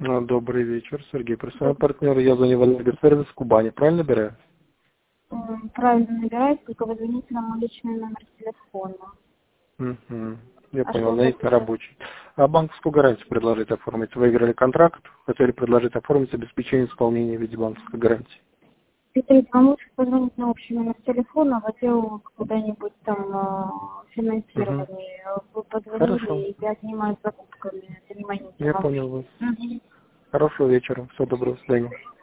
Добрый вечер, Сергей. Профессиональный партнер. Я звоню в Энергосервис Кубани. Правильно набираю? Правильно набираете, только вы звоните на мой личный номер телефона. Угу. Я А понял, что на хотите? рабочий. А банковскую гарантию предложить оформить? Выиграли контракт, хотели предложить оформить обеспечение исполнения в виде банковской гарантии. Смотрите, вам лучше позвонить на общий номер телефона в отдел куда-нибудь там Угу. финансирование. Вы Хорошо. позвонили, и я занимаюсь закупками, это не моя Я тема. понял вас. Хорошего вечера. Всего доброго. До свидания.